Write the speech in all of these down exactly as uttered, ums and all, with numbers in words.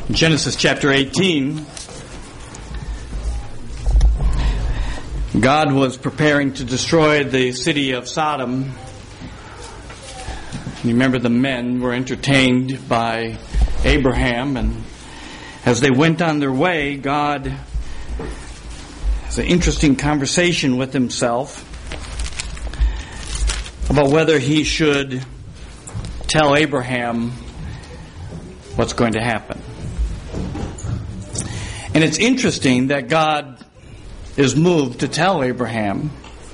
Genesis chapter eighteen, God was preparing to destroy the city of Sodom. You remember the men were entertained by Abraham, and as they went on their way, God has an interesting conversation with himself about whether he should tell Abraham what's going to happen. And it's interesting that God is moved to tell Abraham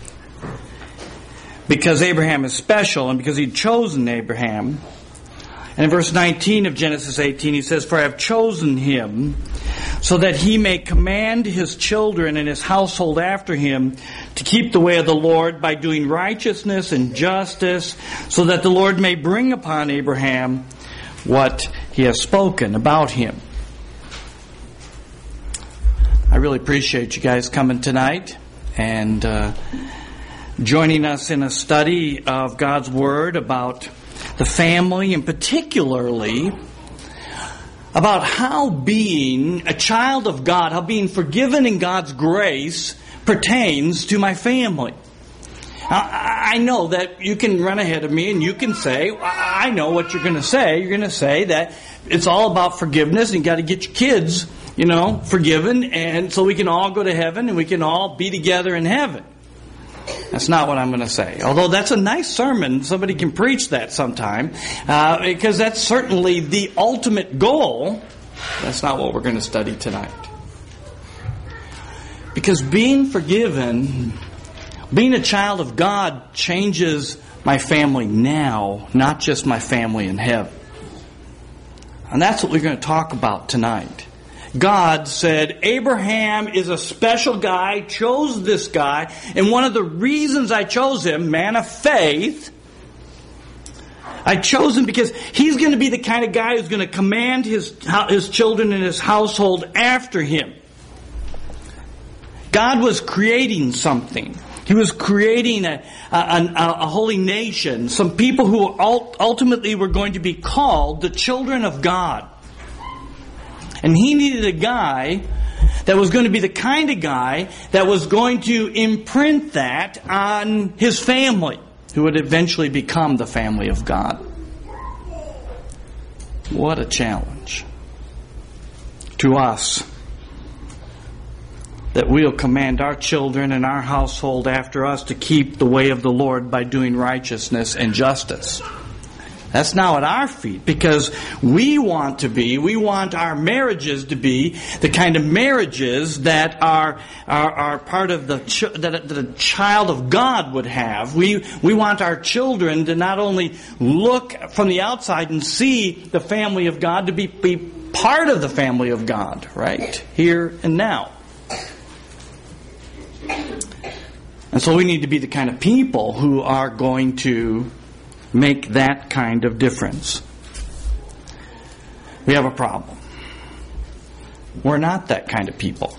because Abraham is special and because He'd chosen Abraham. And in verse nineteen of Genesis eighteen, He says, "For I have chosen him so that he may command his children and his household after him to keep the way of the Lord by doing righteousness and justice, so that the Lord may bring upon Abraham what He has spoken about him." I really appreciate you guys coming tonight and uh, joining us in a study of God's Word about the family, and particularly about how being a child of God, how being forgiven in God's grace pertains to my family. Now, I know that you can run ahead of me and you can say, I know what you're going to say. You're going to say that it's all about forgiveness and you got to get your kids, you know, forgiven, and so we can all go to heaven and we can all be together in heaven. That's not what I'm going to say. Although that's a nice sermon, somebody can preach that sometime, uh, because that's certainly the ultimate goal. That's not what we're going to study tonight. Because being forgiven, being a child of God, changes my family now, not just my family in heaven. And that's what we're going to talk about tonight. God said, Abraham is a special guy, chose this guy, and one of the reasons I chose him, man of faith, I chose him because he's going to be the kind of guy who's going to command his, his children and his household after him. God was creating something. He was creating a, a, a holy nation, some people who ultimately were going to be called the children of God. And He needed a guy that was going to be the kind of guy that was going to imprint that on his family, who would eventually become the family of God. What a challenge to us that we'll command our children and our household after us to keep the way of the Lord by doing righteousness and justice. That's now at our feet, because we want to be, we want our marriages to be the kind of marriages that are are, are part of the ch- that, that a child of God would have. We we want our children to not only look from the outside and see the family of God, to be, be part of the family of God, right here and now. And so we need to be the kind of people who are going to make that kind of difference. We have a problem. We're not that kind of people.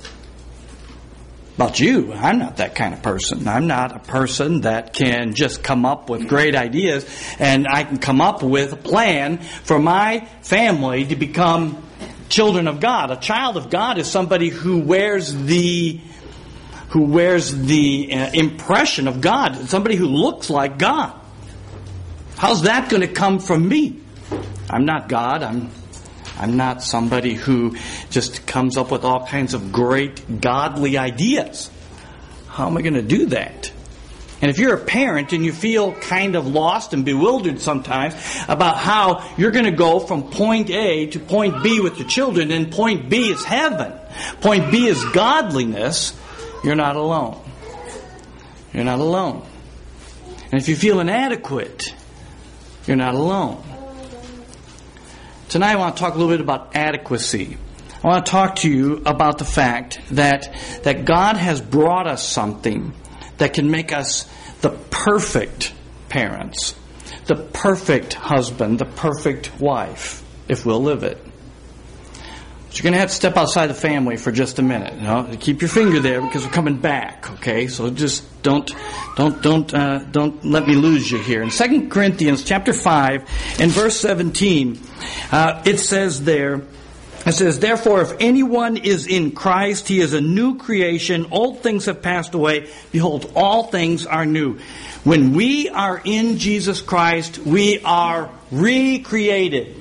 About you, I'm not that kind of person. I'm not a person that can just come up with great ideas and I can come up with a plan for my family to become children of God. A child of God is somebody who wears the who wears the uh, impression of God, somebody who looks like God. How's that going to come from me? I'm not God. I'm I'm not somebody who just comes up with all kinds of great godly ideas. How am I going to do that? And if you're a parent and you feel kind of lost and bewildered sometimes about how you're going to go from point A to point B with your children, and point B is heaven, point B is godliness, you're not alone. You're not alone. And if you feel inadequate, you're not alone. Tonight I want to talk a little bit about adequacy. I want to talk to you about the fact that, that God has brought us something that can make us the perfect parents, the perfect husband, the perfect wife, if we'll live it. But you're going to have to step outside the family for just a minute. You know? Keep your finger there because we're coming back. Okay, so just don't, don't, don't, uh, don't let me lose you here. In Second Corinthians chapter five and verse seventeen, uh, it says there, It says, therefore, if anyone is in Christ, he is a new creation. Old things have passed away. Behold, all things are new. When we are in Jesus Christ, we are recreated.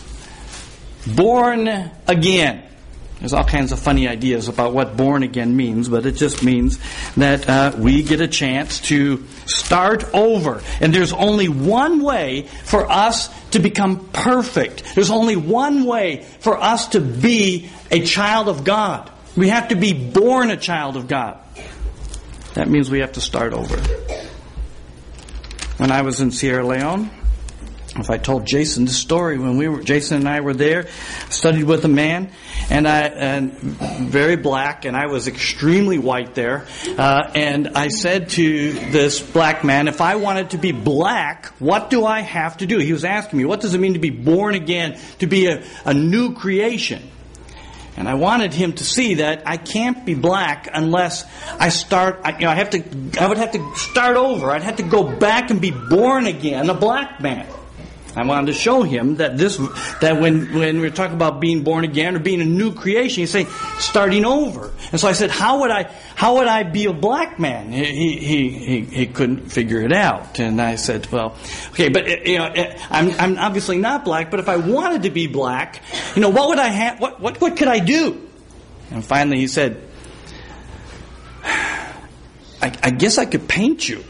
Born again. There's all kinds of funny ideas about what born again means, but it just means that uh, we get a chance to start over. And there's only one way for us to become perfect. There's only one way for us to be a child of God. We have to be born a child of God. That means we have to start over. When I was in Sierra Leone, if I told Jason the story, when we were, Jason and I were there, studied with a man, and I, and very black, and I was extremely white there, uh, and I said to this black man, if I wanted to be black, what do I have to do? He was asking me, what does it mean to be born again, to be a, a new creation? And I wanted him to see that I can't be black unless I start, I, you know, I have to, I would have to start over. I'd have to go back and be born again, a black man. I wanted to show him that this, that when, when we're talking about being born again or being a new creation, he's saying starting over. And so I said, how would I, how would I be a black man? He, he, he, he couldn't figure it out. And I said, well, okay, but, you know, I'm, I'm obviously not black, but if I wanted to be black, you know, what would I have, what, what, what could I do? And finally he said, I, I guess I could paint you.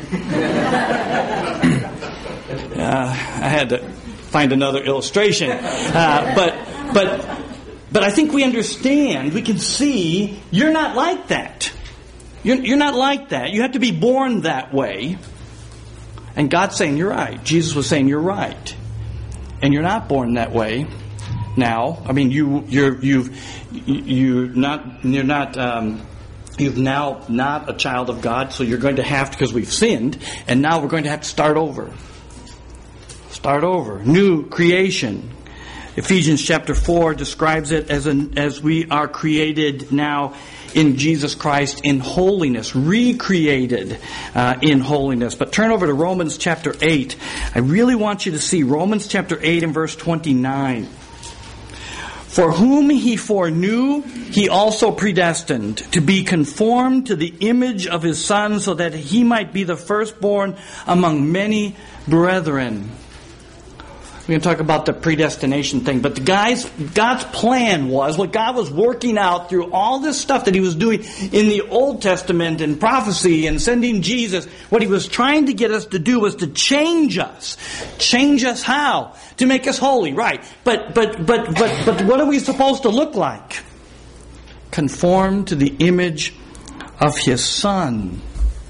Uh, I had to find another illustration, uh, but but but I think we understand. We can see you're not like that. You're, you're not like that. You have to be born that way. And God's saying you're right. Jesus was saying you're right, and you're not born that way now. I mean, you you're you've you not you're not. Um, You've now not a child of God, so you're going to have to, because we've sinned, and now we're going to have to start over. Start over. New creation. Ephesians chapter four describes it as an, as we are created now in Jesus Christ in holiness, recreated uh, in holiness. But turn over to Romans chapter eight. I really want you to see Romans chapter eight and verse twenty-nine. For whom he foreknew, he also predestined to be conformed to the image of his Son, so that he might be the firstborn among many brethren. We're going to talk about the predestination thing. But the guys, God's plan was, what God was working out through all this stuff that he was doing in the Old Testament and prophecy and sending Jesus, what he was trying to get us to do was to change us. Change us how? To make us holy, right. But, but, but, but, but what are we supposed to look like? Conform to the image of his Son.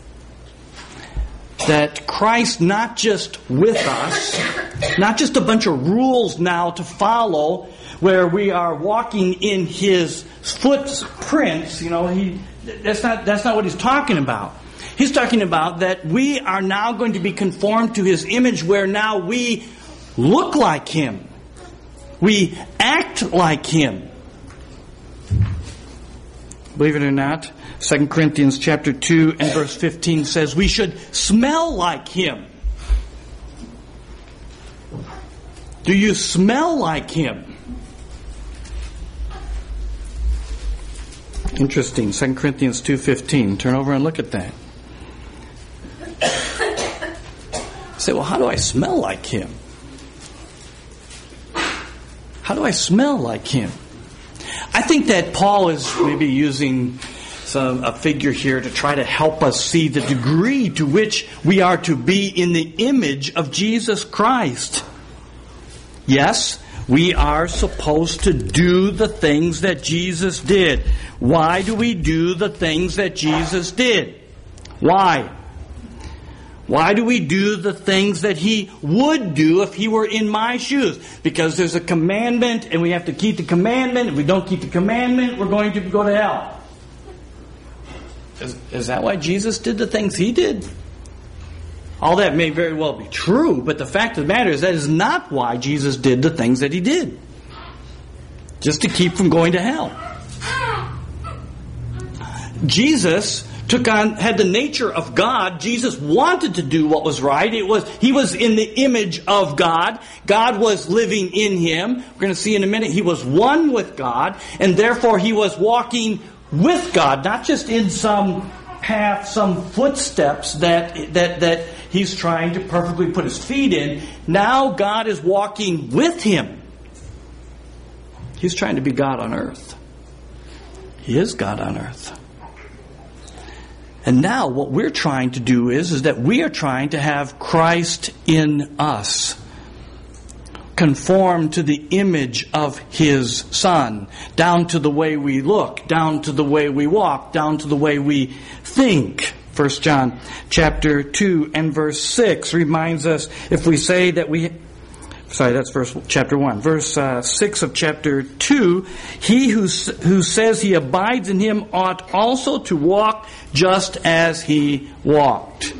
That Christ, not just with us, not just a bunch of rules now to follow, where we are walking in his footprints, you know, he, that's not, that's not what he's talking about. He's talking about that we are now going to be conformed to his image, where now we look like him. We act like him. Believe it or not, Second Corinthians chapter two and verse fifteen says we should smell like him. Do you smell like him? Interesting. Second Corinthians two fifteen. Turn over and look at that. Say, well, how do I smell like him? How do I smell like him? I think that Paul is maybe using some, a figure here to try to help us see the degree to which we are to be in the image of Jesus Christ. Yes, we are supposed to do the things that Jesus did. Why do we do the things that Jesus did? Why? Why do we do the things that he would do if he were in my shoes? Because there's a commandment and we have to keep the commandment. If we don't keep the commandment, we're going to go to hell. Is, is that why Jesus did the things he did? All that may very well be true, but the fact of the matter is that is not why Jesus did the things that he did. Just to keep from going to hell. Jesus took on, had the nature of God. Jesus wanted to do what was right. It was, he was in the image of God. God was living in him. We're going to see in a minute, he was one with God, and therefore he was walking with God, not just in some path, some footsteps that, that, that he's trying to perfectly put his feet in. Now God is walking with him. He's trying to be God on earth. He is God on earth. And now what we're trying to do is, is that we are trying to have Christ in us. Conform to the image of his Son. Down to the way we look. Down to the way we walk. Down to the way we think. First John chapter two and verse six reminds us, if we say that we... Sorry, that's verse chapter one. Verse uh, six of chapter two. He who, who says he abides in him ought also to walk just as he walked.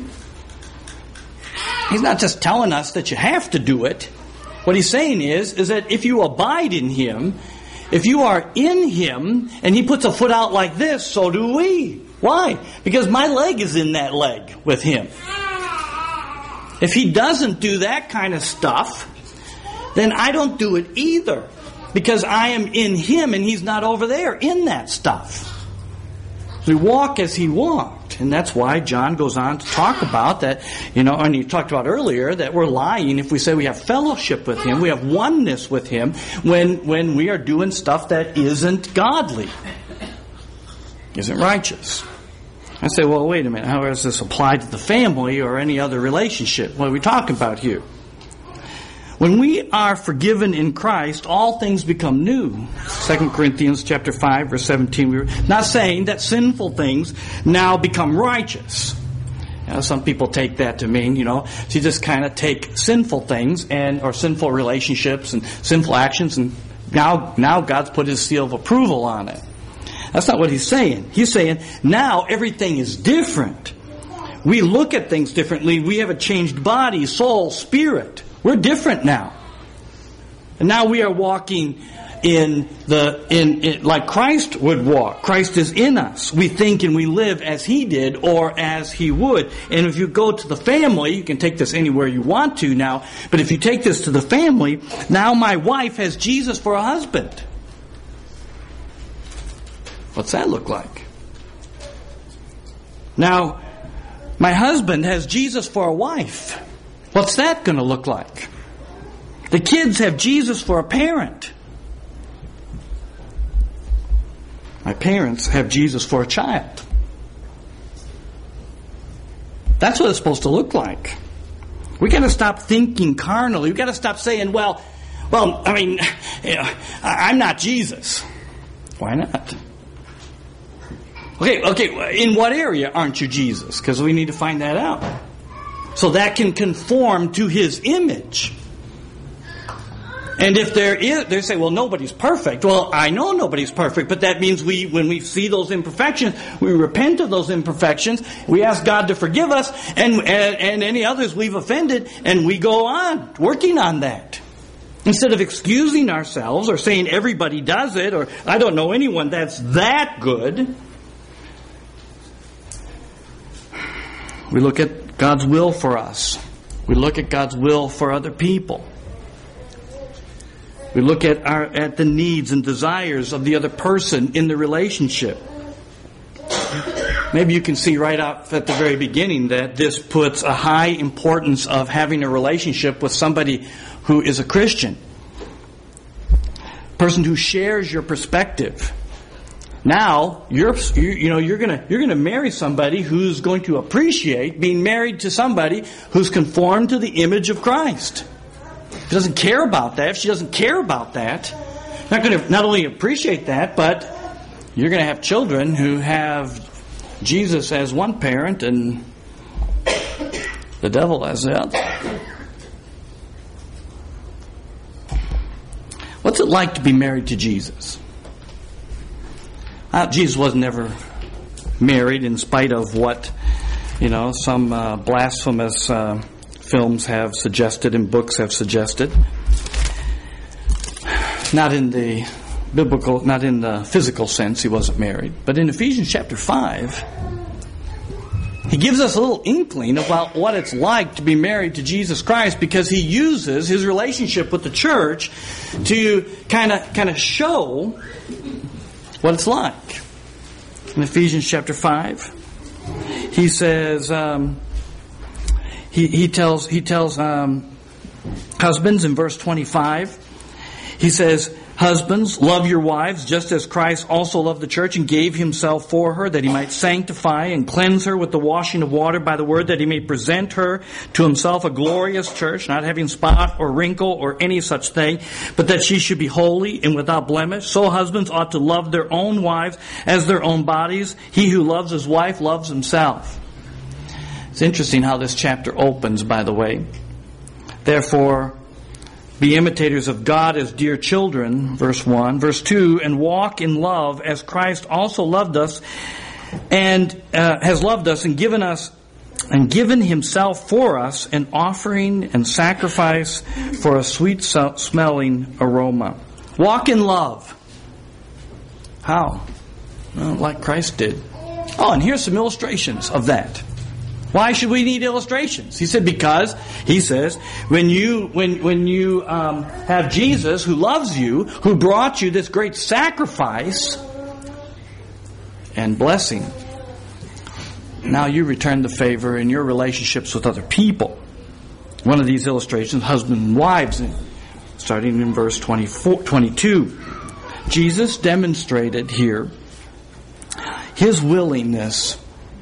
He's not just telling us that you have to do it. What he's saying is, is that if you abide in him, if you are in him, and he puts a foot out like this, so do we. Why? Because my leg is in that leg with him. If he doesn't do that kind of stuff, then I don't do it either. Because I am in him and he's not over there in that stuff. We walk as he walked. And that's why John goes on to talk about that, you know, and he talked about earlier that we're lying if we say we have fellowship with him, we have oneness with him, when, when we are doing stuff that isn't godly, isn't righteous. I say, well, wait a minute, how does this apply to the family or any other relationship? What are we talking about here? When we are forgiven in Christ, all things become new. Second Corinthians chapter five, verse seventeen. We're not saying that sinful things now become righteous. You know, some people take that to mean, you know, you just kind of take sinful things and or sinful relationships and sinful actions, and now now God's put his seal of approval on it. That's not what he's saying. He's saying now everything is different. We look at things differently. We have a changed body, soul, spirit. We're different now. And now we are walking in the in, in like Christ would walk. Christ is in us. We think and we live as he did or as he would. And if you go to the family, you can take this anywhere you want to now, but if you take this to the family, now my wife has Jesus for a husband. What's that look like? Now, my husband has Jesus for a wife. What's that going to look like? The kids have Jesus for a parent. My parents have Jesus for a child. That's what it's supposed to look like. We got to stop thinking carnally. We got to stop saying, well, well, I mean, you know, I'm not Jesus. Why not? Okay, okay, in what area aren't you Jesus? Because we need to find that out. So that can conform to his image. And if there is, they say, well, nobody's perfect. Well, I know nobody's perfect, but that means we, when we see those imperfections, we repent of those imperfections, we ask God to forgive us, and, and, and any others we've offended, and we go on working on that. Instead of excusing ourselves or saying everybody does it, or I don't know anyone that's that good, we look at God's will for us. We look at God's will for other people. We look at our at the needs and desires of the other person in the relationship. Maybe you can see right out at the very beginning that this puts a high importance of having a relationship with somebody who is a Christian. A person who shares your perspective. Now you're you, you know you're gonna you're gonna marry somebody who's going to appreciate being married to somebody who's conformed to the image of Christ. If she doesn't care about that, if she doesn't care about that, not going to not only appreciate that, but you're going to have children who have Jesus as one parent and the devil as the other. What's it like to be married to Jesus? Uh, Jesus wasn't ever married, in spite of what, you know, some uh, blasphemous uh, films have suggested and books have suggested. Not in the biblical, not in the physical sense, he wasn't married. But in Ephesians chapter five, He gives us a little inkling about what it's like to be married to Jesus Christ, because he uses his relationship with the church to kind of kind of show what it's like. In Ephesians chapter five, he says um, he he tells he tells um, husbands in verse twenty-five. He says, "Husbands, love your wives, just as Christ also loved the church and gave himself for her, that he might sanctify and cleanse her with the washing of water by the word, that he may present her to himself a glorious church, not having spot or wrinkle or any such thing, but that she should be holy and without blemish. So husbands ought to love their own wives as their own bodies. He who loves his wife loves himself." It's interesting how this chapter opens, by the way. "Therefore, be imitators of God as dear children," verse one. Verse two, "and walk in love as Christ also loved us and uh, has loved us and given us and given himself for us, an offering and sacrifice for a sweet smelling aroma." Walk in love. How? Well, like Christ did. Oh, and here's some illustrations of that. Why should we need illustrations? He said, because, he says, when you when when you um, have Jesus who loves you, who brought you this great sacrifice and blessing, now you return the favor in your relationships with other people. One of these illustrations, husbands and wives, starting in verse twenty-four, twenty-two. Jesus demonstrated here his willingness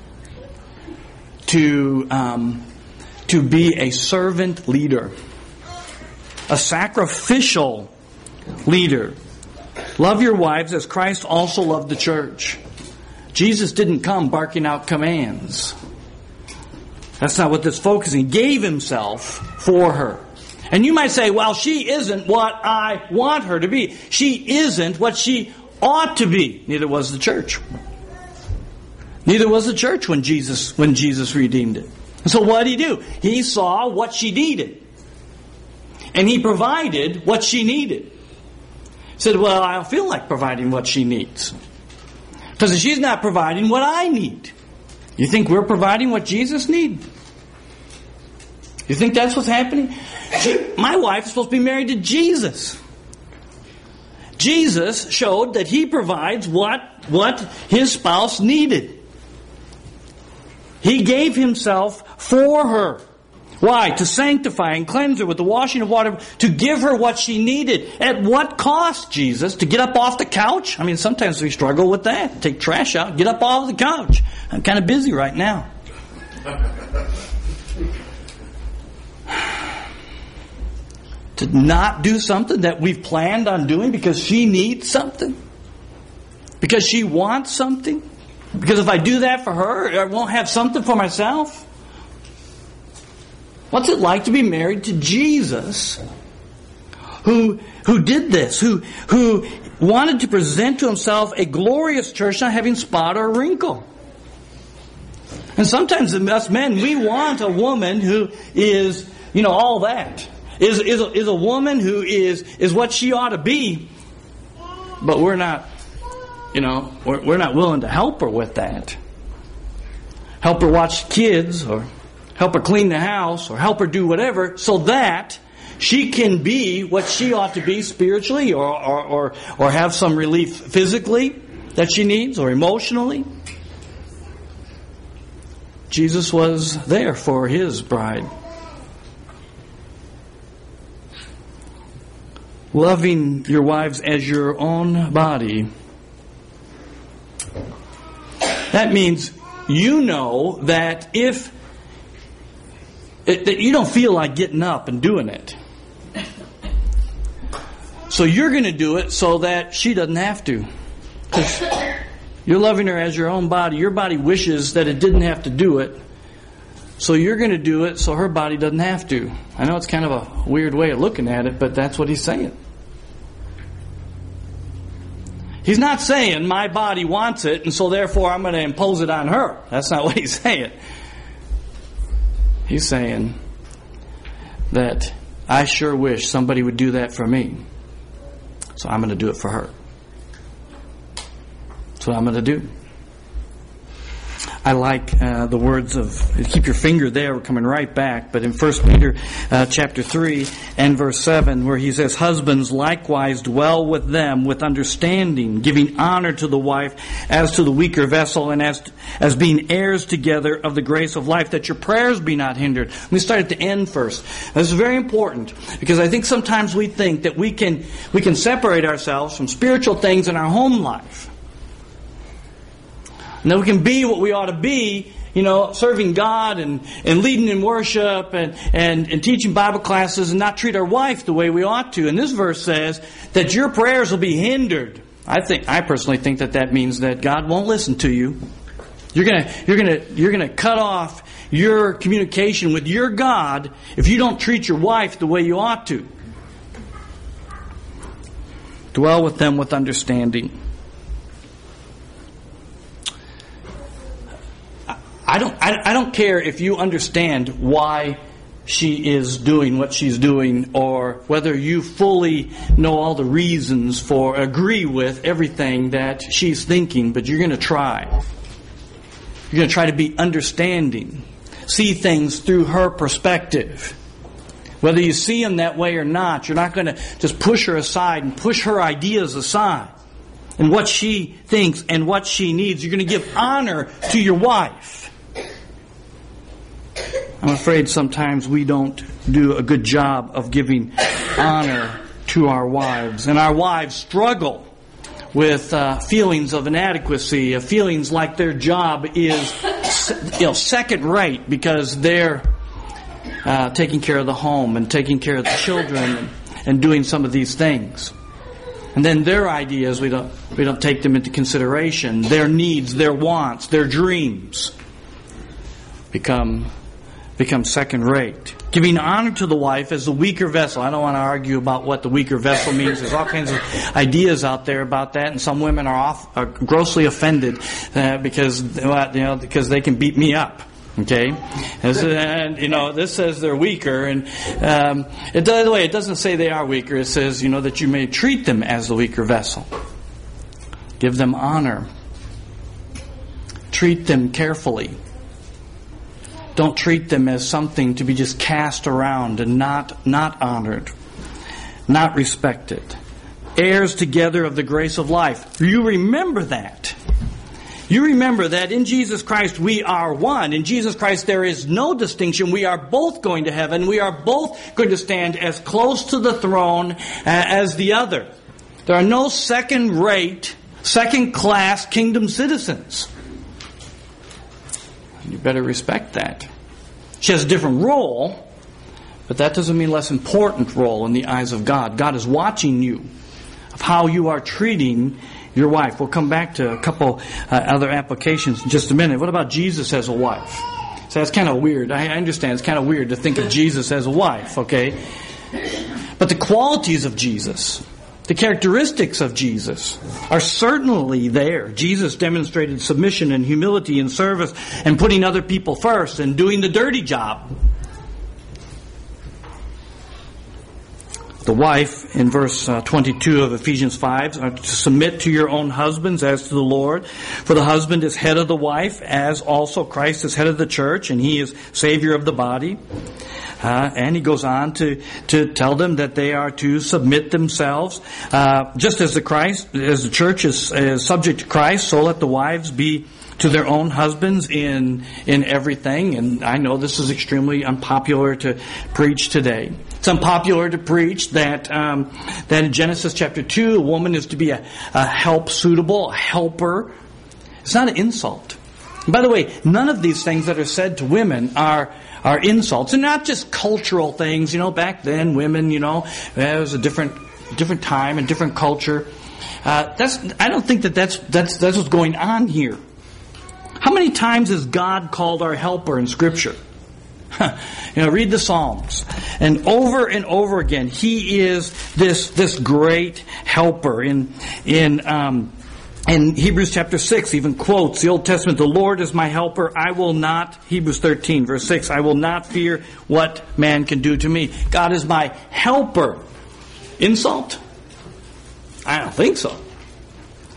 to um, to be a servant leader, a sacrificial leader. Love your wives as Christ also loved the church. Jesus didn't come barking out commands. That's not what this focusing. He gave himself for her. And you might say, well, she isn't what I want her to be. She isn't what she ought to be. Neither was the church. Neither was the church when Jesus when Jesus redeemed it. And so what did he do? He saw what she needed. And he provided what she needed. He said, well, I don't feel like providing what she needs, because she's not providing what I need. You think we're providing what Jesus needs? You think that's what's happening? She, my wife is supposed to be married to Jesus. Jesus showed that he provides what, what his spouse needed. He gave himself for her. Why? To sanctify and cleanse her with the washing of water, to give her what she needed. At what cost, Jesus? To get up off the couch? I mean, sometimes we struggle with that. Take trash out, get up off the couch. I'm kind of busy right now. To not do something that we've planned on doing because she needs something? Because she wants something? Because if I do that for her, I won't have something for myself? What's it like to be married to Jesus, who who did this, who who wanted to present to himself a glorious church not having spot or wrinkle? And sometimes us men, we want a woman who is, you know, all that. Is is a, is a woman who is is what she ought to be, but we're not. You know, we're, we're not willing to help her with that. Help her watch kids, or help her clean the house, or help her do whatever, so that she can be what she ought to be spiritually, or or or, or have some relief physically that she needs, or emotionally. Jesus was there for his bride. Loving your wives as your own body. That means you know that if that you don't feel like getting up and doing it, so you're going to do it so that she doesn't have to. Because you're loving her as your own body. Your body wishes that it didn't have to do it, so you're going to do it so her body doesn't have to. I know it's kind of a weird way of looking at it, but that's what he's saying. He's not saying my body wants it and so therefore I'm going to impose it on her. That's not what he's saying. He's saying that I sure wish somebody would do that for me, so I'm going to do it for her. That's what I'm going to do. I like uh, the words of, keep your finger there, we're coming right back, but in First Peter uh, chapter three and verse seven, where he says, husbands likewise dwell with them with understanding, giving honor to the wife as to the weaker vessel, and as as being heirs together of the grace of life, that your prayers be not hindered. Let me start at the end first. This is very important, because I think sometimes we think that we can we can separate ourselves from spiritual things in our home life. And that we can be what we ought to be, you know, serving God and, and leading in worship and, and, and teaching Bible classes, and not treat our wife the way we ought to. And this verse says that your prayers will be hindered. I think, I personally think that that means that God won't listen to you. You're gonna, you're gonna, you're gonna cut off your communication with your God if you don't treat your wife the way you ought to. Dwell with them with understanding. I don't, I, I don't care if you understand why she is doing what she's doing, or whether you fully know all the reasons for, agree with everything that she's thinking, but you're going to try. You're going to try to be understanding, see things through her perspective. Whether you see them that way or not, you're not going to just push her aside and push her ideas aside and what she thinks and what she needs. You're going to give honor to your wife. I'm afraid sometimes we don't do a good job of giving honor to our wives. And our wives struggle with uh, feelings of inadequacy, uh, feelings like their job is, you know, second rate, because they're uh, taking care of the home and taking care of the children and, and doing some of these things. And then their ideas, we don't we don't take them into consideration. Their needs, their wants, their dreams become become second rate. Giving honor to the wife as the weaker vessel. I don't want to argue about what the weaker vessel means. There's all kinds of ideas out there about that, and some women are, off, are grossly offended uh, because you know because they can beat me up. Okay, and you know this says they're weaker, and um, it, by the way, it doesn't say they are weaker. It says you know that you may treat them as the weaker vessel. Give them honor. Treat them carefully. Don't treat them as something to be just cast around and not not honored, not respected. Heirs together of the grace of life. You remember that. You remember that in Jesus Christ we are one. In Jesus Christ there is no distinction. We are both going to heaven. We are both going to stand as close to the throne as the other. There are no second-rate, second-class kingdom citizens. You better respect that. She has a different role, but that doesn't mean less important role in the eyes of God. God is watching you, of how you are treating your wife. We'll come back to a couple uh, other applications in just a minute. What about Jesus as a wife? So that's kind of weird. I understand it's kind of weird to think of Jesus as a wife, okay? But the qualities of Jesus, the characteristics of Jesus are certainly there. Jesus demonstrated submission and humility and service and putting other people first and doing the dirty job. The wife, in verse uh, twenty-two of Ephesians five, are to submit to your own husbands as to the Lord. For the husband is head of the wife, as also Christ is head of the church, and he is Savior of the body. Uh, and he goes on to, to tell them that they are to submit themselves. Uh, just as the Christ, as the church is, is subject to Christ, so let the wives be to their own husbands in in everything. And I know this is extremely unpopular to preach today. It's unpopular to preach that um, that in Genesis chapter two, a woman is to be a, a help suitable, a helper. It's not an insult. And by the way, none of these things that are said to women are are insults, and not just cultural things. You know, back then, women, you know, it was a different different time and different culture. Uh, that's I don't think that that's that's that's what's going on here. How many times has God called our helper in Scripture? You know, read the Psalms, and over and over again, He is this this great helper. In in um, in Hebrews chapter six, even quotes the Old Testament: "The Lord is my helper; I will not." Hebrews thirteen, verse six: "I will not fear what man can do to me." God is my helper. Insult? I don't think so.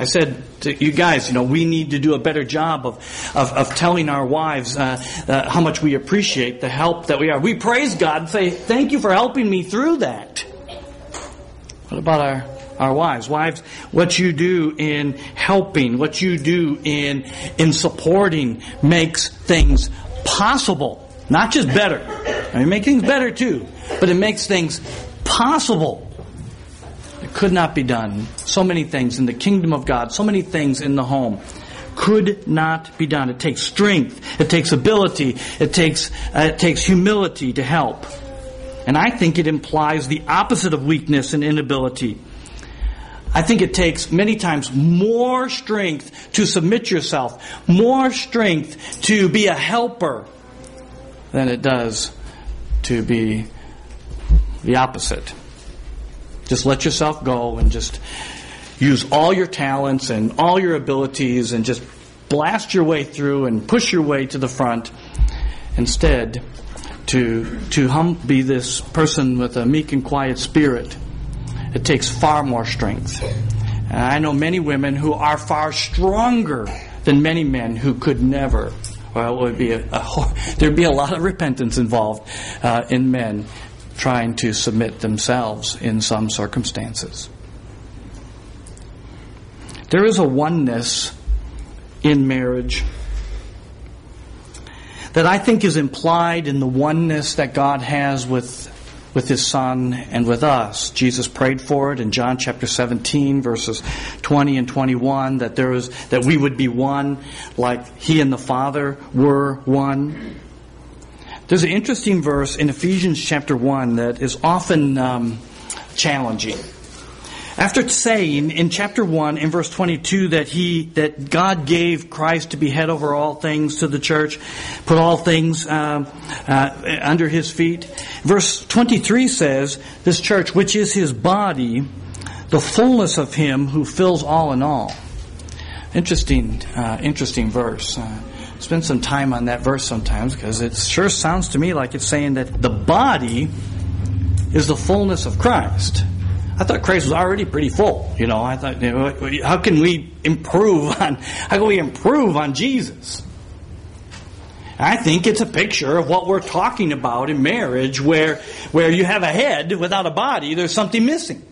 I said to you guys, you know, we need to do a better job of, of, of telling our wives uh, uh, how much we appreciate the help that we are. We praise God and say, thank you for helping me through that. What about our, our wives? Wives, what you do in helping, what you do in, in supporting makes things possible. Not just better. I mean, make things better too. But it makes things possible. It could not be done. So many things in the kingdom of God, so many things in the home could not be done. It takes strength. It takes ability. It takes, uh, it takes humility to help. And I think it implies the opposite of weakness and inability. I think it takes many times more strength to submit yourself, more strength to be a helper than it does to be the opposite. Just let yourself go and just use all your talents and all your abilities and just blast your way through and push your way to the front. Instead, to to hum, be this person with a meek and quiet spirit, it takes far more strength. And I know many women who are far stronger than many men who could never. Well, it would be a, a there'd be a lot of repentance involved uh, in men trying to submit themselves in some circumstances. There is a oneness in marriage that I think is implied in the oneness that God has with with His Son and with us. Jesus prayed for it in John chapter seventeen, verses twenty and twenty-one, that there was that we would be one like He and the Father were one. There's an interesting verse in Ephesians chapter one that is often um, challenging. After saying in chapter one, in verse twenty-two, that he that God gave Christ to be head over all things to the church, put all things um, uh, under His feet. Verse twenty-three says, this church, which is His body, the fullness of Him who fills all in all. Interesting, uh, interesting verse. Uh, spend some time on that verse sometimes, because it sure sounds to me like it's saying that the body is the fullness of Christ. I thought Christ was already pretty full. You know, I thought, you know, how can we improve on, how can we improve on Jesus? I think it's a picture of what we're talking about in marriage, where, where you have a head without a body, there's something missing.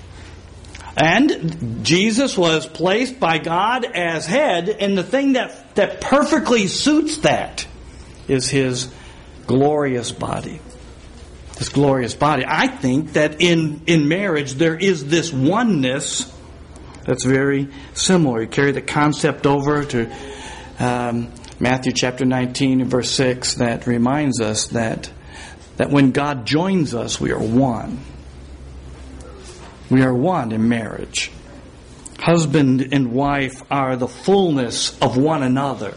And Jesus was placed by God as head, and the thing that, that perfectly suits that is His glorious body. This glorious body. I think that in, in marriage there is this oneness that's very similar. You carry the concept over to um, Matthew chapter nineteen and verse six that reminds us that that when God joins us, we are one. We are one in marriage. Husband and wife are the fullness of one another.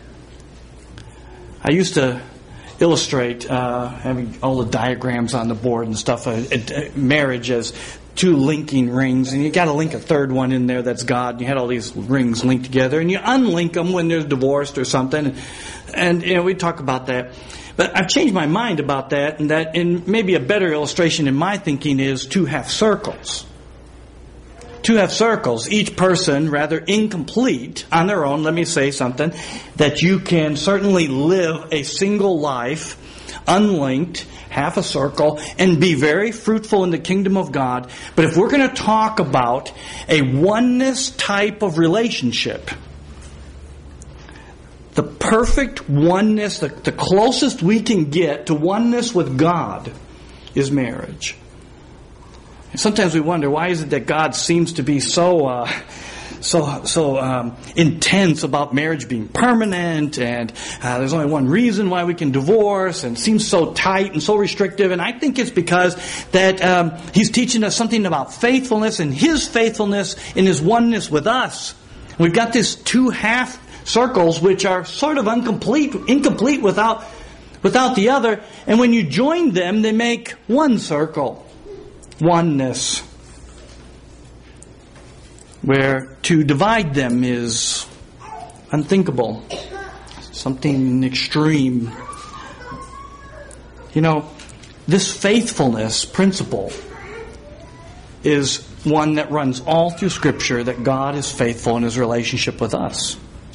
I used to illustrate uh, having all the diagrams on the board and stuff. Uh, uh, marriage as two linking rings, and you got to link a third one in there that's God. And you had all these rings linked together, and you unlink them when they're divorced or something. And, and you know, we talk about that. But I've changed my mind about that, and that in maybe a better illustration in my thinking is two half circles. Two half circles, each person rather incomplete on their own. Let me say something, that you can certainly live a single life, unlinked, half a circle, and be very fruitful in the kingdom of God. But if we're going to talk about a oneness type of relationship, the perfect oneness, the, the closest we can get to oneness with God is marriage. Sometimes we wonder, why is it that God seems to be so uh, so so um, intense about marriage being permanent, and uh, there's only one reason why we can divorce, and seems so tight and so restrictive. And I think it's because that um, He's teaching us something about faithfulness and His faithfulness in His oneness with us. We've got these two half circles which are sort of incomplete, incomplete without without the other. And when you join them, they make one circle. Oneness, where to divide them is unthinkable, something extreme. You know, this faithfulness principle is one that runs all through Scripture, that God is faithful in His relationship with us.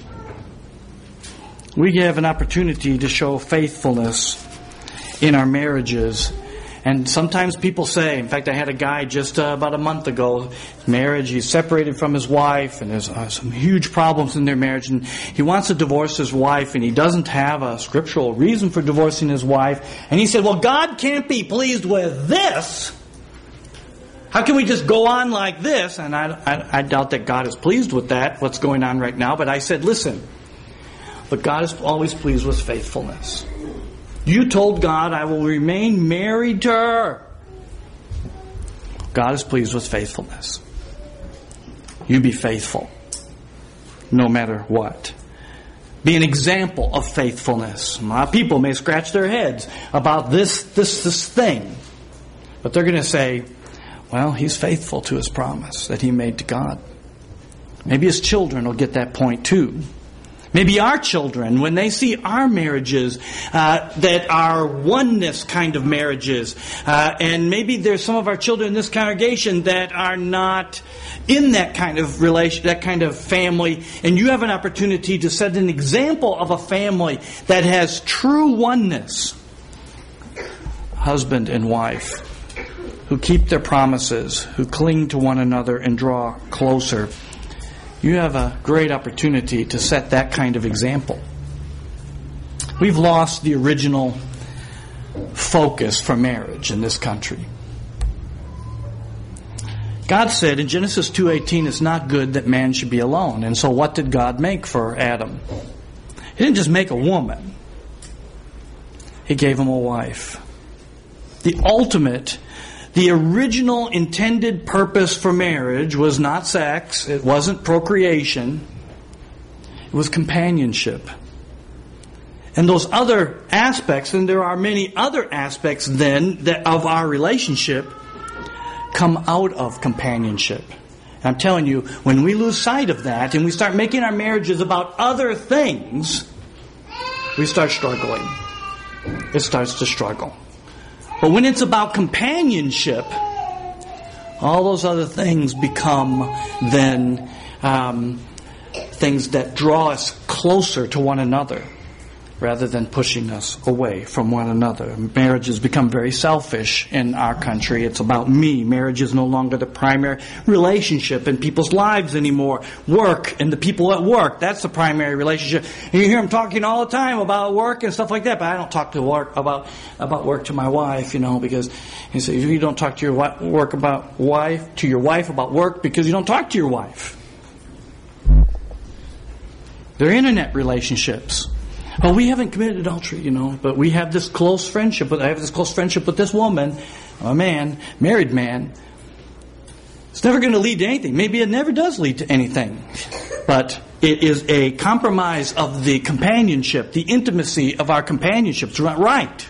We have an opportunity to show faithfulness in our marriages. And sometimes people say, in fact, I had a guy just uh, about a month ago, marriage, he's separated from his wife, and there's uh, some huge problems in their marriage, and he wants to divorce his wife, and he doesn't have a scriptural reason for divorcing his wife. And he said, well, God can't be pleased with this. How can we just go on like this? And I, I, I doubt that God is pleased with that, what's going on right now. But I said, listen, but God is always pleased with faithfulness. You told God, I will remain married to her. God is pleased with faithfulness. You be faithful, no matter what. Be an example of faithfulness. A lot of people may scratch their heads about this, this, this thing. But they're going to say, well, he's faithful to his promise that he made to God. Maybe his children will get that point too. Maybe our children, when they see our marriages uh, that are oneness kind of marriages, uh, and maybe there's some of our children in this congregation that are not in that kind of relation, that kind of family, and you have an opportunity to set an example of a family that has true oneness. Husband and wife, who keep their promises, who cling to one another and draw closer. You have a great opportunity to set that kind of example. We've lost the original focus for marriage in this country. God said in Genesis two eighteen, it's not good that man should be alone. And so what did God make for Adam? He didn't just make a woman. He gave him a wife. The ultimate The original intended purpose for marriage was not sex. It wasn't procreation. It was companionship. And those other aspects, and there are many other aspects then that of our relationship, come out of companionship. And I'm telling you, when we lose sight of that and we start making our marriages about other things, we start struggling. It starts to struggle. But when it's about companionship, all those other things become then um, things that draw us closer to one another rather than pushing us away from one another. Marriages become very selfish in our country. It's about me. Marriage is no longer the primary relationship in people's lives anymore. Work and the people at work, that's the primary relationship. And you hear them talking all the time about work and stuff like that, but I don't talk to work about about work to my wife, you know, because you say you don't talk to your wife, work about wife to your wife about work because you don't talk to your wife. They're internet relationships. Oh, we haven't committed adultery, you know, but we have this close friendship. With, I have this close friendship with this woman, a man, married man. It's never going to lead to anything. Maybe it never does lead to anything. But it is a compromise of the companionship, the intimacy of our companionship. It's not right.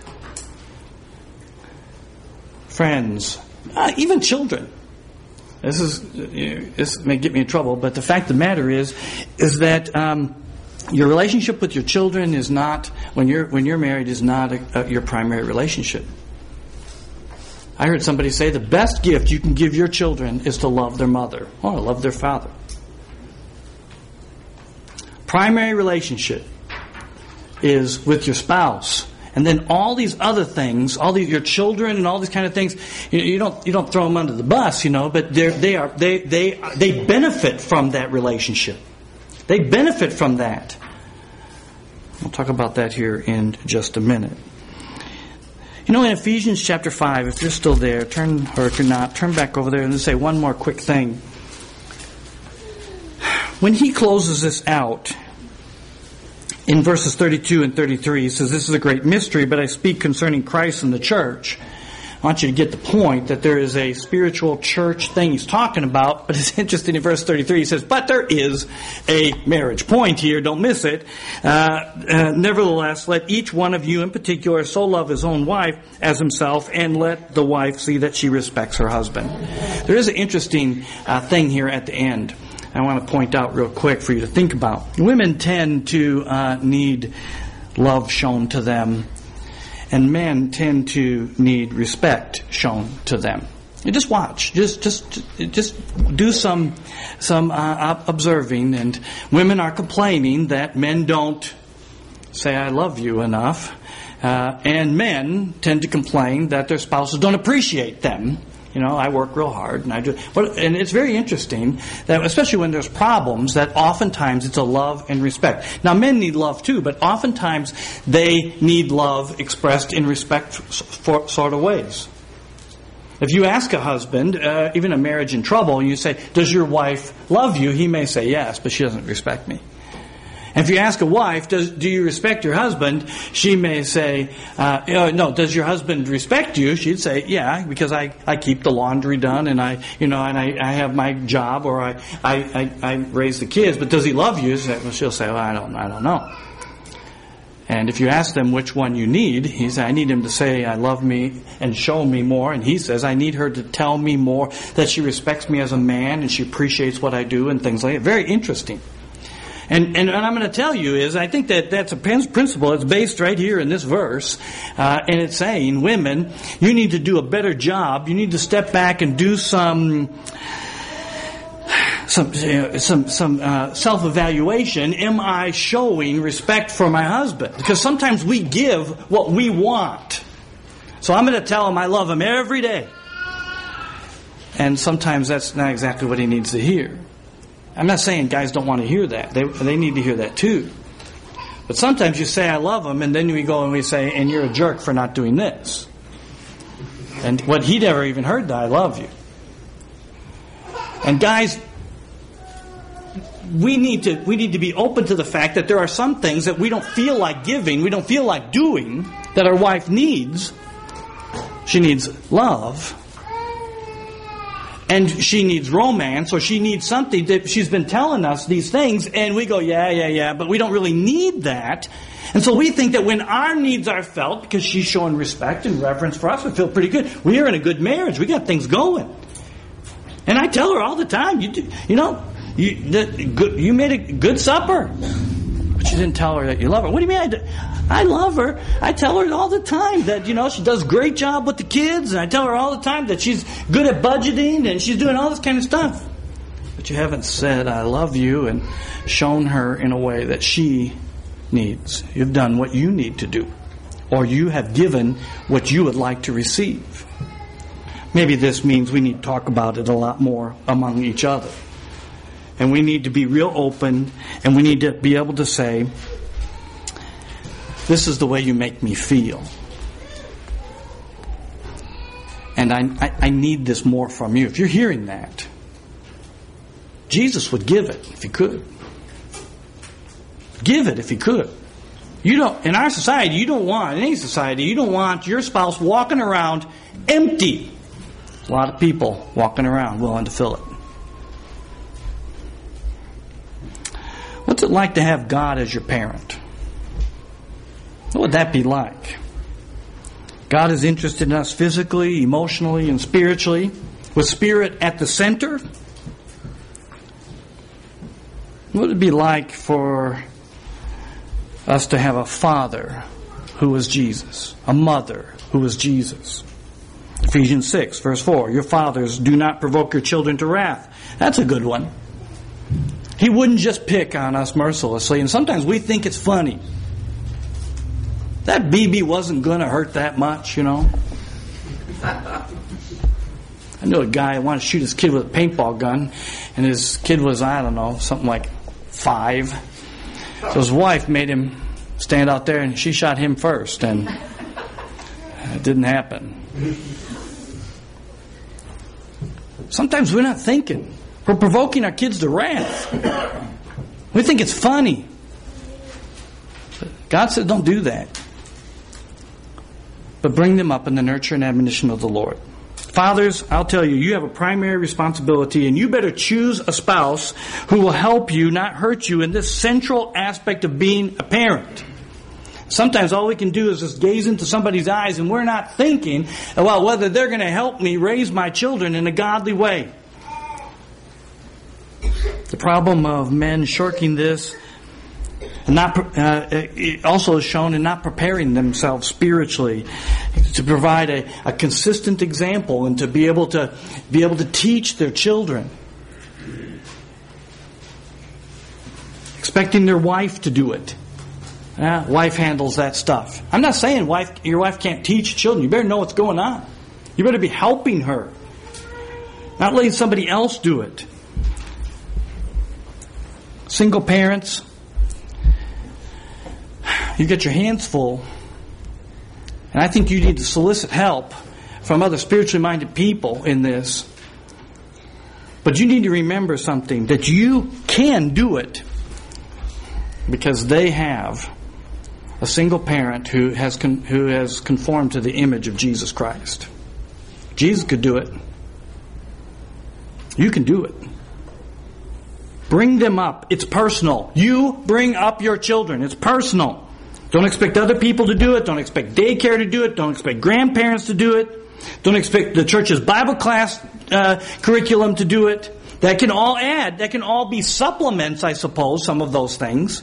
Friends, uh, even children. This is this may get me in trouble, but the fact of the matter is, is that um, your relationship with your children is not, when you're when you're married, is not a, a, your primary relationship. I heard somebody say the best gift you can give your children is to love their mother or love their father. Primary relationship is with your spouse. And then all these other things, all these, your children and all these kind of things, you, you don't you don't throw them under the bus, you know. But they they are they they they benefit from that relationship. They benefit from that. We'll talk about that here in just a minute. You know, in Ephesians chapter five, if you're still there, turn or if you're not, turn back over there and just say one more quick thing. When he closes this out, in verses thirty-two and thirty-three, he says, this is a great mystery, but I speak concerning Christ and the church. I want you to get the point that there is a spiritual church thing he's talking about, but it's interesting in verse thirty-three, he says, but there is a marriage point here, don't miss it. Uh, uh, nevertheless, let each one of you in particular so love his own wife as himself, and let the wife see that she respects her husband. There is an interesting uh, thing here at the end I want to point out real quick for you to think about. Women tend to uh, need love shown to them, and men tend to need respect shown to them. You just watch. Just, just, just do some, some uh, observing. And women are complaining that men don't say "I love you" enough, uh, and men tend to complain that their spouses don't appreciate them. You know, I work real hard, and I do. But and it's very interesting that, especially when there's problems, that oftentimes it's a love and respect. Now, men need love too, but oftentimes they need love expressed in respect for sort of ways. If you ask a husband, uh, even a marriage in trouble, and you say, "Does your wife love you?" He may say, "Yes, but she doesn't respect me." And if you ask a wife, Does, do you respect your husband? She may say, uh, no, does your husband respect you? She'd say, yeah, because I, I keep the laundry done and I, you know, and I, I have my job, or I, I, I, I raise the kids. But does he love you? She'll say, well, I don't, I don't know. And if you ask them which one you need, he says, I need him to say, I love me and show me more. And he says, I need her to tell me more, that she respects me as a man and she appreciates what I do and things like that. Very interesting. And, and what I'm going to tell you is, I think that that's a principle. It's based right here in this verse. Uh, and it's saying, women, you need to do a better job. You need to step back and do some some uh, some some uh, self-evaluation. Am I showing respect for my husband? Because sometimes we give what we want. So I'm going to tell him I love him every day. And sometimes that's not exactly what he needs to hear. I'm not saying guys don't want to hear that. They they need to hear that too. But sometimes you say, I love him, and then we go and we say, and you're a jerk for not doing this. And what he never even heard, that I love you. And guys, we need to we need to be open to the fact that there are some things that we don't feel like giving, we don't feel like doing, that our wife needs. She needs love. And she needs romance, or she needs something that she's been telling us these things, and we go, yeah, yeah, yeah, but we don't really need that. And so we think that when our needs are felt, because she's showing respect and reverence for us, we feel pretty good. We're in a good marriage. We got things going. And I tell her all the time, you do, you know, you, the, good, you made a good supper. But you didn't tell her that you love her. What do you mean I do? I love her. I tell her all the time that, you know, she does a great job with the kids. And I tell her all the time that she's good at budgeting and she's doing all this kind of stuff. But you haven't said, I love you, and shown her in a way that she needs. You've done what you need to do. Or you have given what you would like to receive. Maybe this means we need to talk about it a lot more among each other. And we need to be real open, and we need to be able to say, this is the way you make me feel. And I, I, I need this more from you. If you're hearing that, Jesus would give it if he could. Give it if he could. You don't, in our society, you don't want, in any society, you don't want your spouse walking around empty. A lot of people walking around willing to fill it. What's it like to have God as your parent? What would that be like? God is interested in us physically, emotionally, and spiritually, with spirit at the center. What would it be like for us to have a father who was Jesus, a mother who was Jesus? Ephesians six, verse four, your fathers, do not provoke your children to wrath. That's a good one. He wouldn't just pick on us mercilessly, and sometimes we think it's funny. That B B wasn't going to hurt that much, you know. I knew a guy who wanted to shoot his kid with a paintball gun, and his kid was, I don't know, something like five. So his wife made him stand out there, and she shot him first, and it didn't happen. Sometimes we're not thinking. We're provoking our kids to wrath. We think it's funny. God said, don't do that. But bring them up in the nurture and admonition of the Lord. Fathers, I'll tell you, you have a primary responsibility, and you better choose a spouse who will help you, not hurt you, in this central aspect of being a parent. Sometimes all we can do is just gaze into somebody's eyes, and we're not thinking about whether they're going to help me raise my children in a godly way. The problem of men shirking this, not uh, it also is shown in not preparing themselves spiritually. to provide a, a consistent example and to be able to be able to teach their children. Expecting their wife to do it. Uh, wife handles that stuff. I'm not saying wife, your wife can't teach children. You better know what's going on. You better be helping her. Not letting somebody else do it. Single parents, you get your hands full. And I think you need to solicit help from other spiritually minded people in this. But you need to remember something, that you can do it because they have a single parent who has con- who has conformed to the image of Jesus Christ. Jesus could do it. You can do it. Bring them up. It's personal. You bring up your children. It's personal. Don't expect other people to do it. Don't expect daycare to do it. Don't expect grandparents to do it. Don't expect the church's Bible class uh, curriculum to do it. That can all add. That can all be supplements, I suppose, some of those things.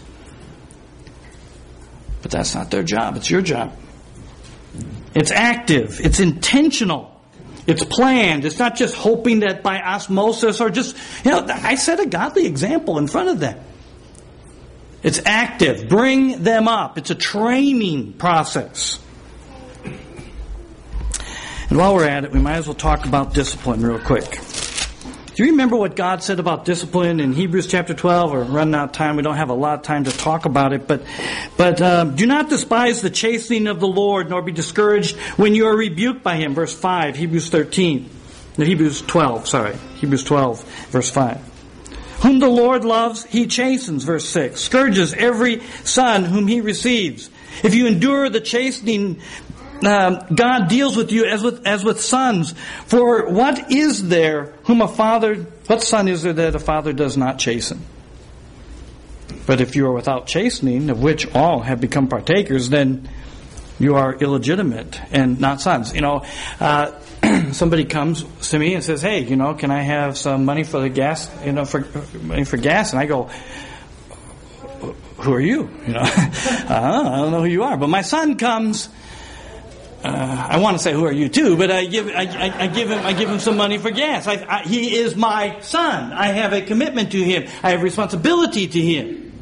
But that's not their job. It's your job. It's active. It's intentional. It's planned. It's not just hoping that by osmosis or just, you know, I set a godly example in front of them. It's active. Bring them up. It's a training process. And while we're at it, we might as well talk about discipline real quick. Do you remember what God said about discipline in Hebrews chapter twelve? We're running out of time. We don't have a lot of time to talk about it. But but um, do not despise the chastening of the Lord, nor be discouraged when you are rebuked by Him. Verse five, Hebrews thirteen. No, Hebrews twelve, sorry. Hebrews twelve, verse five. Whom the Lord loves, He chastens, verse six. Scourges every son whom He receives. If you endure the chastening, Um, God deals with you as with as with sons. For what is there whom a father, what son is there that a father does not chasten? But if you are without chastening, of which all have become partakers, then you are illegitimate and not sons. You know, uh, somebody comes to me and says, "Hey, you know, can I have some money for the gas? You know, for money for gas?" And I go, "Who are you? You know, I don't know who you are." But my son comes. Uh, I want to say, who are you too? But I give, I, I, I give him, I give him some money for gas. I, I, he is my son. I have a commitment to him. I have responsibility to him.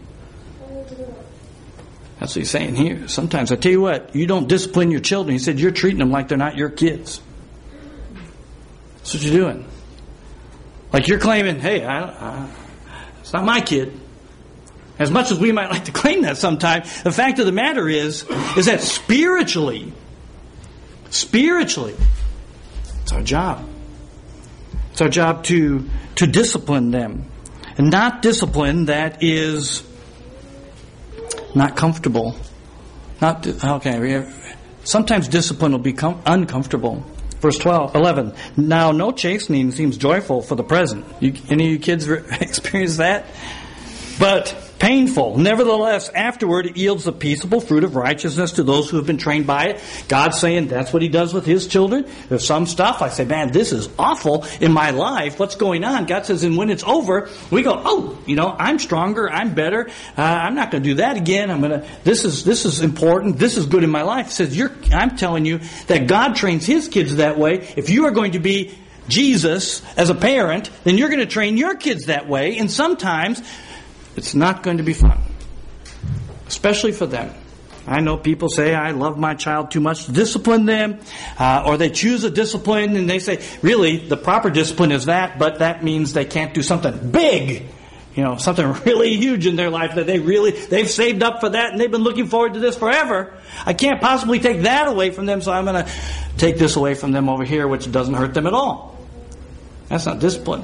That's what he's saying here. Sometimes I tell you what, you don't discipline your children. He said you're treating them like they're not your kids. That's what you're doing. Like you're claiming, hey, I, I, it's not my kid. As much as we might like to claim that sometimes, the fact of the matter is, is that spiritually. Spiritually, it's our job. It's our job to to discipline them. And not discipline that is not comfortable. Not okay. We have, sometimes discipline will become uncomfortable. Verse twelve, eleven. Now no chastening seems joyful for the present. You, any of you kids experience that? But painful. Nevertheless, afterward it yields the peaceable fruit of righteousness to those who have been trained by it. God's saying that's what He does with His children. There's some stuff I say, man, this is awful in my life. What's going on? God says, and when it's over, we go, oh, you know, I'm stronger. I'm better. Uh, I'm not going to do that again. I'm going to. This is this is important. This is good in my life. He says, you're. I'm telling you that God trains His kids that way. If you are going to be Jesus as a parent, then you're going to train your kids that way. And sometimes it's not going to be fun, especially for them. I know people say, I love my child too much to discipline them, uh, or they choose a discipline and they say, really, the proper discipline is that, but that means they can't do something big, you know, something really huge in their life that they really, they've saved up for that and they've been looking forward to this forever. I can't possibly take that away from them, so I'm going to take this away from them over here, which doesn't hurt them at all. That's not discipline.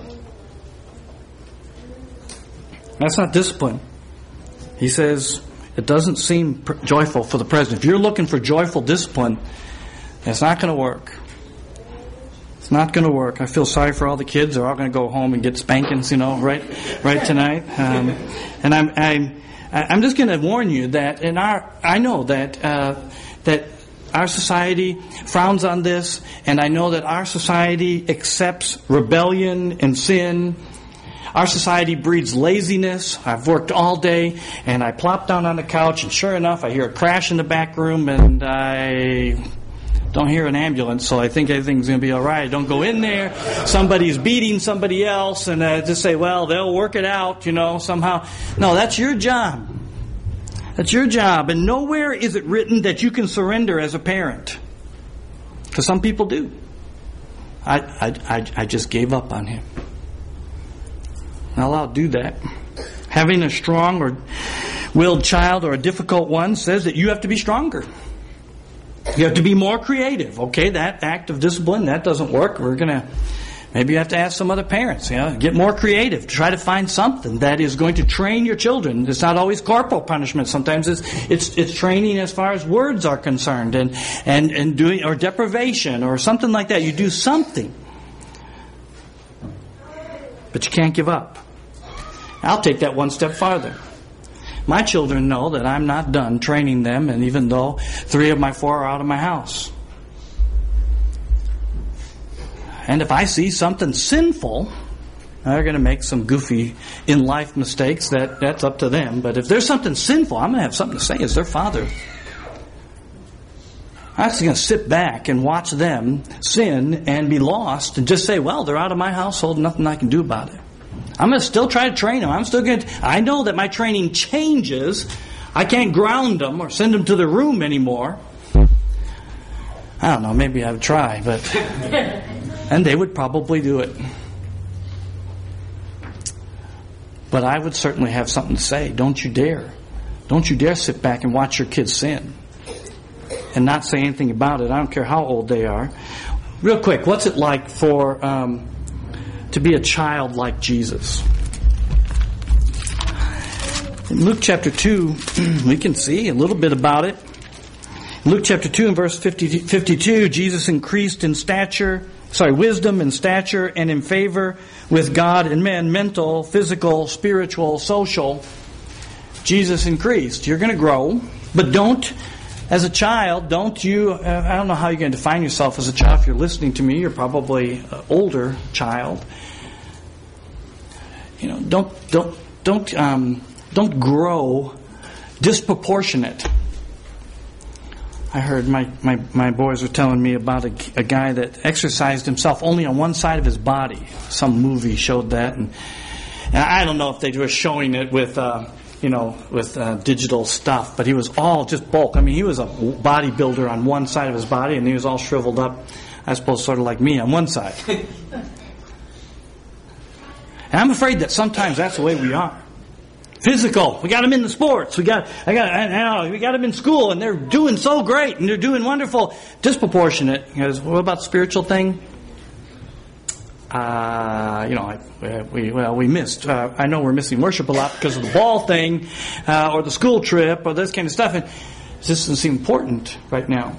That's not discipline. He says it doesn't seem joyful for the present. If you're looking for joyful discipline, it's not going to work. It's not going to work. I feel sorry for all the kids. They're all going to go home and get spankings, you know, right, right tonight. Um, and I'm, I'm, I'm just going to warn you that in our, I know that uh, that our society frowns on this, and I know that our society accepts rebellion and sin. Our society breeds laziness. I've worked all day, and I plop down on the couch, and sure enough, I hear a crash in the back room, and I don't hear an ambulance, so I think everything's going to be all right. Don't go in there. Somebody's beating somebody else, and uh, just say, well, they'll work it out, you know, somehow. No, that's your job. That's your job. And nowhere is it written that you can surrender as a parent. Because some people do. I, I, I, I just gave up on him. Well, I'll do that. Having a strong or willed child or a difficult one says that you have to be stronger. You have to be more creative. Okay, that act of discipline, that doesn't work. We're going to, maybe you have to ask some other parents, you know, get more creative. Try to find something that is going to train your children. It's not always corporal punishment. Sometimes it's it's it's training as far as words are concerned, and and and doing, or deprivation or something like that. You do something. But you can't give up. I'll take that one step farther. My children know that I'm not done training them, and even though three of my four are out of my house. And if I see something sinful, they're going to make some goofy in-life mistakes. That, that's up to them. But if there's something sinful, I'm going to have something to say as their father. I'm actually going to sit back and watch them sin and be lost and just say, well, they're out of my household, nothing I can do about it. I'm going to still try to train them. I'm still going to, I know that my training changes. I can't ground them or send them to their room anymore. I don't know, maybe I would try, but... And they would probably do it. But I would certainly have something to say. Don't you dare. Don't you dare sit back and watch your kids sin and not say anything about it. I don't care how old they are. Real quick, what's it like for um, to be a child like Jesus? In Luke chapter two, we can see a little bit about it. Luke chapter two and verse fifty, fifty-two, Jesus increased in stature, sorry, wisdom and stature and in favor with God and men, mental, physical, spiritual, social. Jesus increased. You're going to grow, but don't, as a child, don't you, uh, I don't know how you're going to define yourself as a child. If you're listening to me, you're probably an older child. You know, don't, don't, don't, um, don't grow disproportionate. I heard my, my, my boys were telling me about a, a guy that exercised himself only on one side of his body. Some movie showed that, and, and I don't know if they were showing it with, uh, you know, with uh, digital stuff, but he was all just bulk. I mean, he was a bodybuilder on one side of his body, and he was all shriveled up, I suppose, sort of like me on one side. And I'm afraid that sometimes that's the way we are. Physical. We got them in the sports. We got, I got, I know, we got them in school, and they're doing so great, and they're doing wonderful. Disproportionate. Because what about spiritual thing? Uh, you know, I, we well, we missed. Uh, I know we're missing worship a lot because of the ball thing, uh, or the school trip, or this kind of stuff. And this doesn't seem important right now.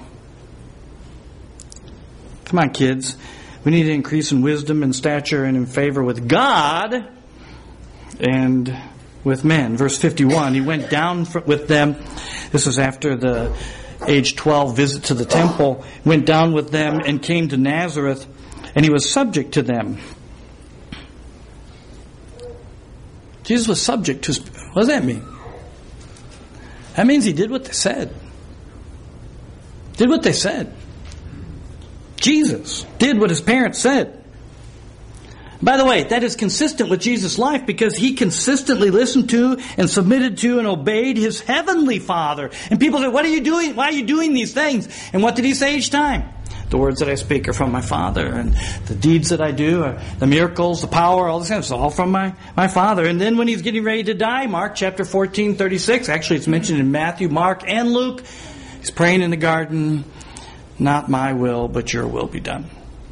Come on, kids. We need to increase in wisdom and stature and in favor with God and with men. Verse fifty-one, he went down with them. This is after the age twelve visit to the temple. Went down with them and came to Nazareth, and he was subject to them. Jesus was subject to... What does that mean? That means he did what they said. Did what they said. Jesus did what his parents said. By the way, that is consistent with Jesus' life because he consistently listened to and submitted to and obeyed his heavenly Father. And people say, what are you doing? Why are you doing these things? And what did he say each time? The words that I speak are from my Father, and the deeds that I do, are the miracles, the power, all this kind of stuff, all from my, my Father. And then when he's getting ready to die, Mark chapter fourteen, thirty-six, actually it's mentioned in Matthew, Mark, and Luke, he's praying in the garden, not my will, but your will be done.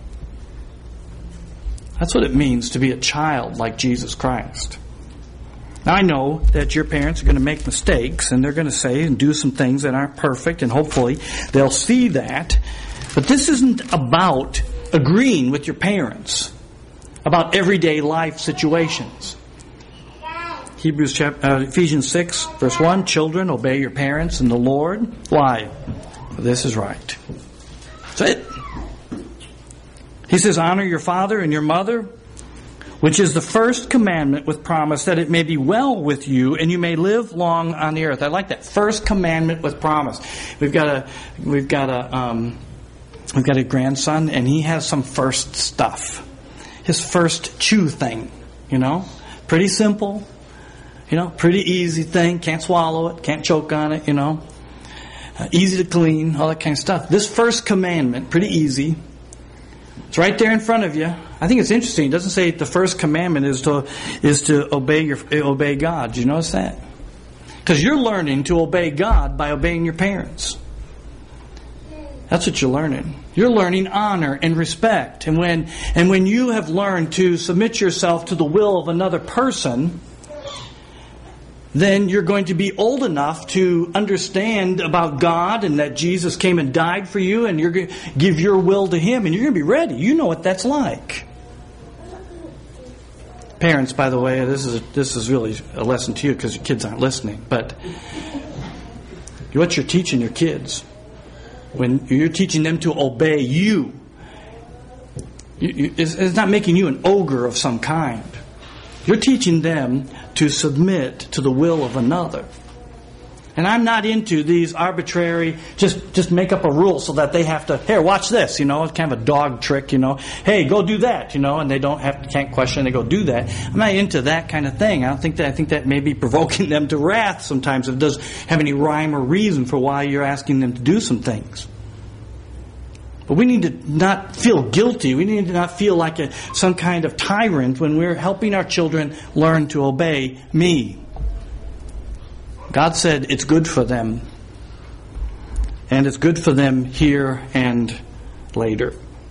That's what it means to be a child like Jesus Christ. Now I know that your parents are going to make mistakes, and they're going to say and do some things that aren't perfect, and hopefully they'll see that. But this isn't about agreeing with your parents about everyday life situations. Hebrews chapter, uh, Ephesians six, verse one, children, obey your parents in the Lord. Why? This is right. That's it. He says, honor your father and your mother, which is the first commandment with promise that it may be well with you and you may live long on the earth. I like that. First commandment with promise. We've got a, we've got a, um, we've got a grandson, and he has some first stuff. His first chew thing, you know. Pretty simple, you know, pretty easy thing. Can't swallow it, can't choke on it, you know. Uh, easy to clean, all that kind of stuff. This first commandment, pretty easy. It's right there in front of you. I think it's interesting. It doesn't say the first commandment is to is to obey your obey God. Do you notice that? Because you're learning to obey God by obeying your parents. That's what you're learning. You're learning honor and respect. And when and when you have learned to submit yourself to the will of another person, then you're going to be old enough to understand about God and that Jesus came and died for you, and you're going to give your will to Him, and you're going to be ready. You know what that's like. Parents, by the way, this is a, this is really a lesson to you because your kids aren't listening. But what you're teaching your kids, when you're teaching them to obey you, you, you it's, it's not making you an ogre of some kind. You're teaching them to submit to the will of another. And I'm not into these arbitrary, just just make up a rule so that they have to, here, watch this, you know, it's kind of a dog trick, you know. Hey, go do that, you know, and they don't have, can't question, they go do that. I'm not into that kind of thing. I don't think that, I think that may be provoking them to wrath sometimes if it doesn't have any rhyme or reason for why you're asking them to do some things. But we need to not feel guilty. We need to not feel like a, some kind of tyrant when we're helping our children learn to obey me. God said it's good for them. And it's good for them here and later.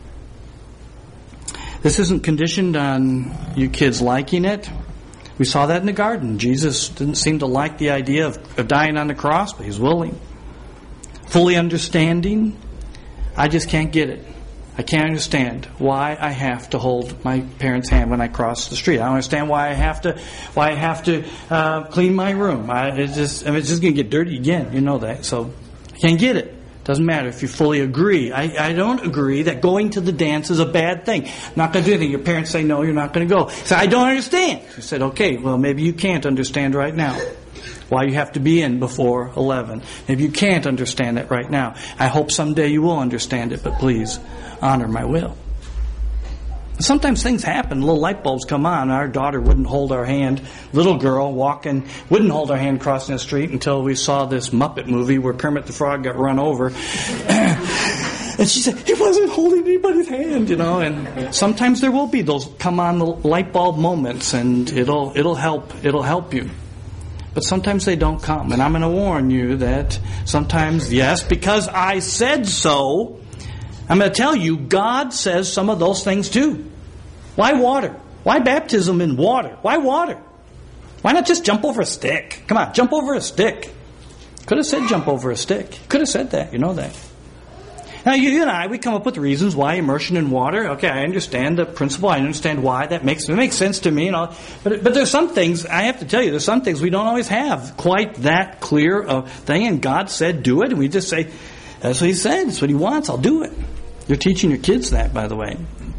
This isn't conditioned on you kids liking it. We saw that in the garden. Jesus didn't seem to like the idea of, of dying on the cross, but He's willing. Fully understanding. I just can't get it. I can't understand why I have to hold my parents' hand when I cross the street. I don't understand why I have to, why I have to uh, clean my room. I, it's just, I mean, it's just going to get dirty again. You know that. So I can't get it. Doesn't matter if you fully agree. I, I don't agree that going to the dance is a bad thing. I'm not going to do anything. Your parents say no, you're not going to go. So I don't understand. I said, okay, well maybe you can't understand right now why you have to be in before eleven. Maybe you can't understand it right now. I hope someday you will understand it, but please honor my will. Sometimes things happen. Little light bulbs come on. Our daughter wouldn't hold our hand. Little girl walking, wouldn't hold our hand crossing the street until we saw this Muppet movie where Kermit the Frog got run over. And she said, he wasn't holding anybody's hand, you know. And sometimes there will be those come on the light bulb moments, and it'll it'll help. It'll help you. But sometimes they don't come. And I'm going to warn you that sometimes, yes, because I said so, I'm going to tell you, God says some of those things too. Why water? Why baptism in water? Why water? Why not just jump over a stick? Come on, jump over a stick. Could have said jump over a stick. Could have said that. You know that. Now, you, you and I, we come up with reasons why immersion in water. Okay, I understand the principle. I understand why that makes it makes sense to me. And all. But but there's some things, I have to tell you, there's some things we don't always have quite that clear a thing. And God said do it. And we just say, that's what He said. That's what He wants. I'll do it. You're teaching your kids that, by the way.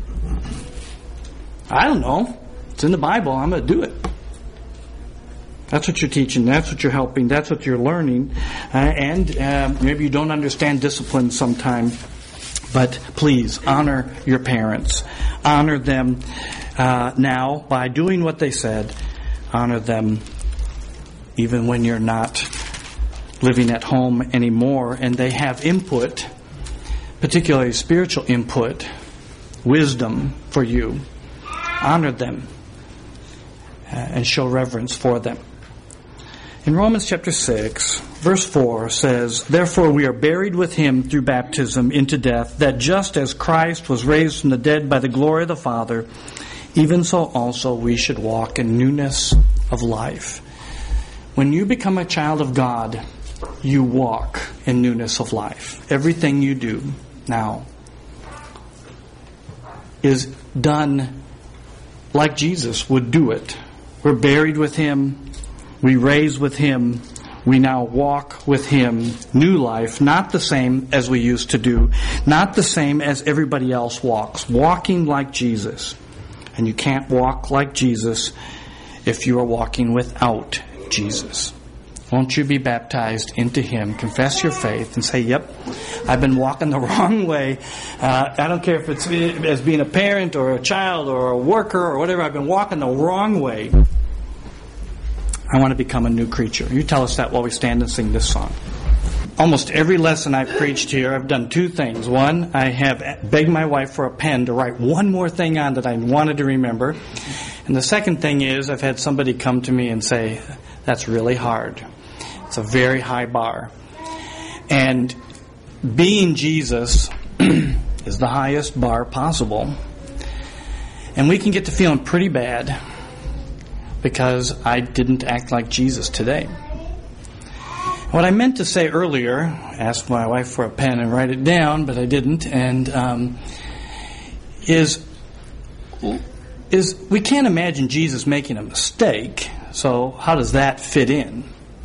I don't know. It's in the Bible. I'm going to do it. That's what you're teaching. That's what you're helping. That's what you're learning. Uh, and uh, maybe you don't understand discipline sometime. But please, honor your parents. Honor them uh, now by doing what they said. Honor them even when you're not living at home anymore. And they have input, particularly spiritual input, wisdom for you. Honor them uh, and show reverence for them. In Romans chapter six, verse four says, therefore we are buried with Him through baptism into death, that just as Christ was raised from the dead by the glory of the Father, even so also we should walk in newness of life. When you become a child of God, you walk in newness of life. Everything you do now is done like Jesus would do it. We're buried with Him. We raise with Him. We now walk with Him. New life, not the same as we used to do. Not the same as everybody else walks. Walking like Jesus. And you can't walk like Jesus if you are walking without Jesus. Won't you be baptized into Him? Confess your faith and say, yep, I've been walking the wrong way. Uh, I don't care if it's as being a parent or a child or a worker or whatever. I've been walking the wrong way. I want to become a new creature. You tell us that while we stand and sing this song. Almost every lesson I've preached here, I've done two things. One, I have begged my wife for a pen to write one more thing on that I wanted to remember. And the second thing is I've had somebody come to me and say, that's really hard. It's a very high bar. And being Jesus is the highest bar possible. And we can get to feeling pretty bad because I didn't act like Jesus today. What I meant to say earlier, asked my wife for a pen and write it down, but I didn't, and um, is is we can't imagine Jesus making a mistake, so how does that fit in?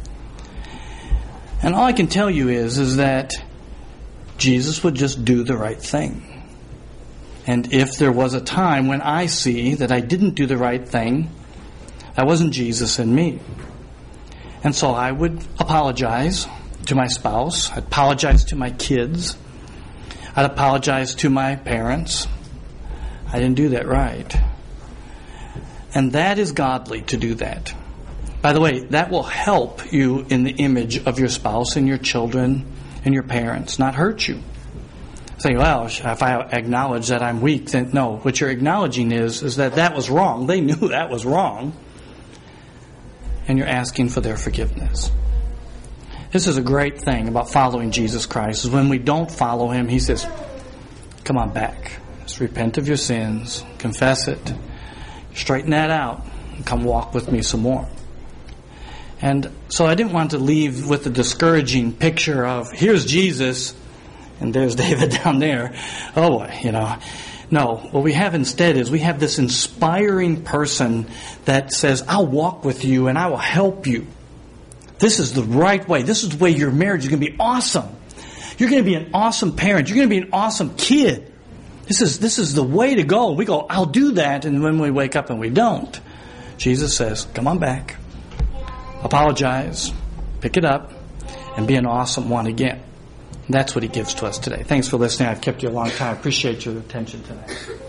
And all I can tell you is, is that Jesus would just do the right thing. And if there was a time when I see that I didn't do the right thing, that wasn't Jesus in me. And so I would apologize to my spouse. I'd apologize to my kids. I'd apologize to my parents. I didn't do that right. And that is godly to do that. By the way, that will help you in the image of your spouse and your children and your parents, not hurt you. Say, well, if I acknowledge that I'm weak, then no. What you're acknowledging is, is that that was wrong. They knew that was wrong. And you're asking for their forgiveness. This is a great thing about following Jesus Christ, is when we don't follow Him, He says, come on back. Just repent of your sins, confess it, straighten that out, and come walk with me some more. And so I didn't want to leave with a discouraging picture of, here's Jesus, and there's David down there. Oh boy, you know. No, what we have instead is we have this inspiring person that says, I'll walk with you and I will help you. This is the right way. This is the way your marriage is going to be awesome. You're going to be an awesome parent. You're going to be an awesome kid. This is this is the way to go. We go, I'll do that. And when we wake up and we don't, Jesus says, come on back. Apologize. Pick it up. And be an awesome one again. That's what He gives to us today. Thanks for listening. I've kept you a long time. I appreciate your attention tonight.